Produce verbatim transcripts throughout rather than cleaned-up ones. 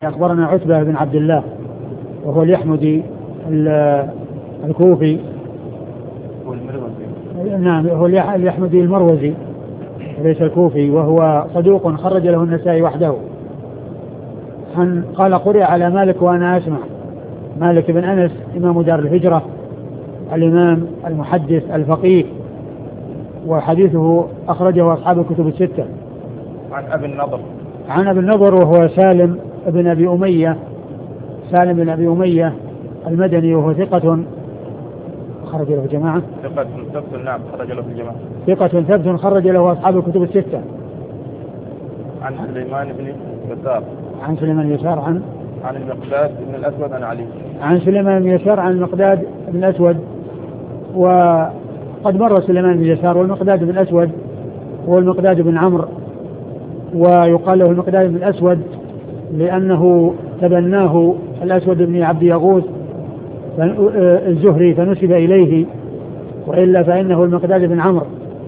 أخبرنا عتبة بن عبد الله وهو اليحمدي الكوفي. نعم هو اليحمدي المروزي ليس الكوفي، وهو صدوق خرج له النسائي وحده. قال قرئ على مالك وأنا أسمع. مالك بن أنس إمام دار الهجرة، الإمام المحدث الفقيه، وحديثه أخرجه أصحاب الكتب الستة. عن أبي النضر عن أبي النضر وهو سالم بن أبي أمية سالم بن أبي أمية المدني، وهو ثقة خرج له جماعة ثقة ثبت نعم خرج له الجماعة ثقة ثبت خرج له أصحاب الكتب الستة. عن سليمان بن يسار عن سليمان بن يسار عن عن المقداد بن الأسود عن علي عن سليمان بن يسار عن المقداد بن الأسود. وقد مر سليمان بن يسار والمقداد بن الأسود والمقداد بن عمرو، ويقال له المقداد بن الأسود لأنه تبناه الأسود بن عبد يغوث الزهري فنسب إليه، وإلا فإنه المقداد بن عمرو.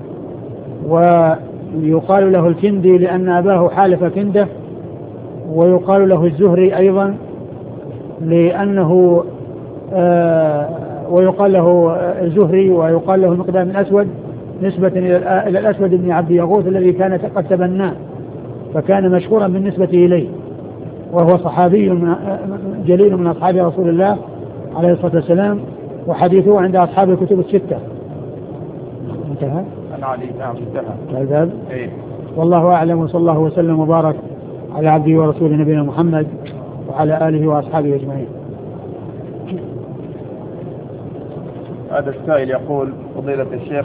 ويقال له الكندي لأن أباه حالف كنده، ويقال له الزهري أيضا لأنه آه ويقال له الزهري ويقال له المقداد بن الأسود نسبة إلى الأسود بن عبد يغوث الذي كان قد تبناه، فكان مشهورا بالنسبة إليه، وهو صحابي جليل من أصحاب رسول الله عليه الصلاة والسلام، وحديثه عند أصحاب الكتب الستة. انتهى. أنا علي نعم انتهى. كذب. إيه. والله أعلم، وصلى الله وسلم وبارك على عبده ورسوله نبينا محمد وعلى آله وأصحابه أجمعين. هذا السائل يقول: فضيلة الشيخ